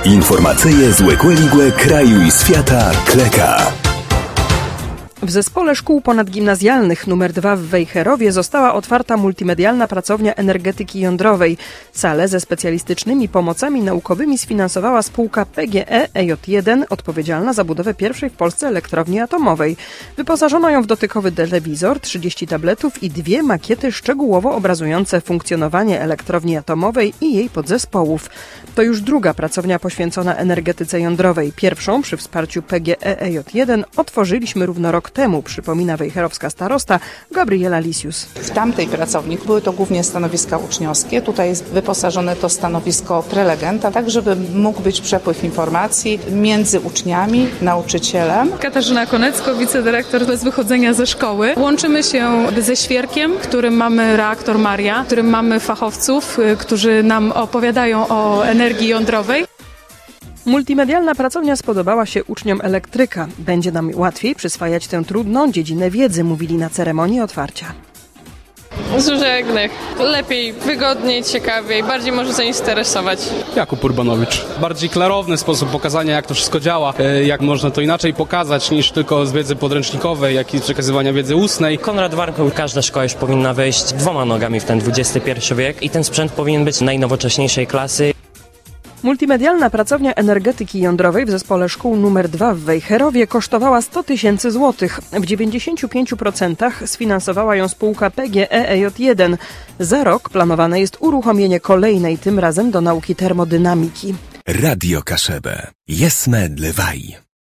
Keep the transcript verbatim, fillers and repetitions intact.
Informacyje z Łekłe kraju i świata Kleka. W Zespole Szkół Ponadgimnazjalnych numer dwa w Wejherowie została otwarta multimedialna pracownia energetyki jądrowej. Salę ze specjalistycznymi pomocami naukowymi sfinansowała spółka P G E E J jeden, odpowiedzialna za budowę pierwszej w Polsce elektrowni atomowej. Wyposażono ją w dotykowy telewizor, trzydzieści tabletów i dwie makiety szczegółowo obrazujące funkcjonowanie elektrowni atomowej i jej podzespołów. To już druga pracownia poświęcona energetyce jądrowej. Pierwszą przy wsparciu P G E E J jeden otworzyliśmy równo rok temu, przypomina wejherowska starosta Gabriela Lisius. W tamtej pracowni były to głównie stanowiska uczniowskie. Tutaj jest wyposażone to stanowisko prelegenta, tak żeby mógł być przepływ informacji między uczniami, nauczycielem. Katarzyna Konecko, wicedyrektor bez wychodzenia ze szkoły. Łączymy się ze Świerkiem, w którym mamy reaktor Maria, w którym mamy fachowców, którzy nam opowiadają o energii jądrowej. Multimedialna pracownia spodobała się uczniom elektryka. Będzie nam łatwiej przyswajać tę trudną dziedzinę wiedzy, mówili na ceremonii otwarcia. Z różnych. Lepiej, wygodniej, ciekawiej, bardziej może zainteresować. Jakub Urbanowicz. Bardziej klarowny sposób pokazania, jak to wszystko działa, jak można to inaczej pokazać niż tylko z wiedzy podręcznikowej, jak i z przekazywania wiedzy ustnej. Konrad Warchoł, każda szkoła już powinna wejść dwoma nogami w ten dwudziesty pierwszy wiek i ten sprzęt powinien być najnowocześniejszej klasy. Multimedialna pracownia energetyki jądrowej w Zespole Szkół numer dwa w Wejherowie kosztowała sto tysięcy złotych. W dziewięćdziesięciu pięciu procentach sfinansowała ją spółka P G E E J jeden. Za rok planowane jest uruchomienie kolejnej, tym razem do nauki termodynamiki. Radio Kaszebę. Jesme Dlewaj.